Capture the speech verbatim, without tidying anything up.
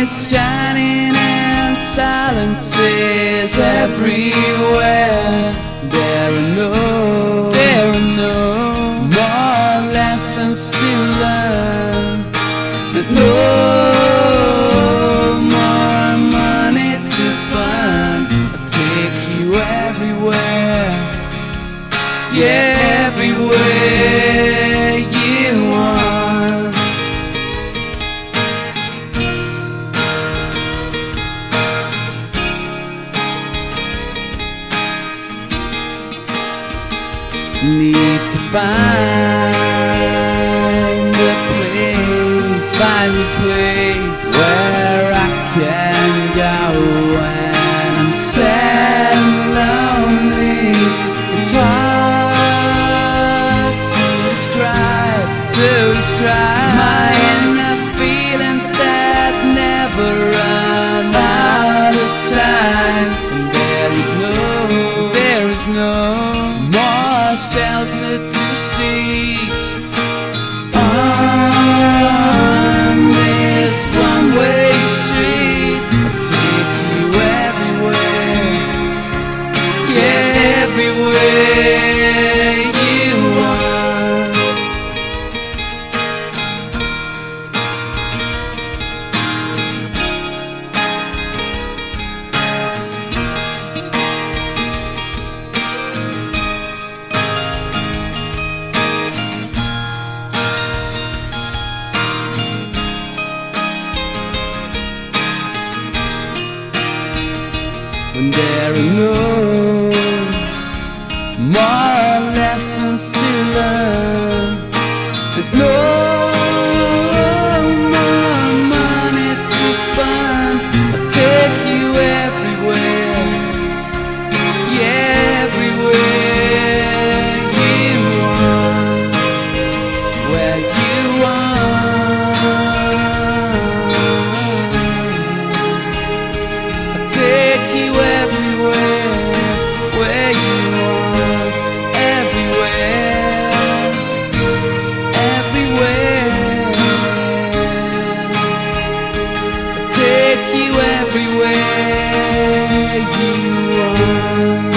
is shining and silence is everywhere. There are no, there are no more lessons to learn. But no more money to find. I'll take you everywhere, yeah, everywhere you want. Need to find a place, find a place where I can go when I'm sad and lonely. It's hard to describe, to describe my inner feelings that never run out of time. And there is no, there is no shelter to seek on this one-way street. I'll take you everywhere, yeah, everywhere you want. When there are no more lessons to learn, but no more money to find, I'll take you everywhere, yeah, everywhere you want, where you want. I'll take you everywhere, where you want, everywhere, everywhere. I'll take you everywhere you want.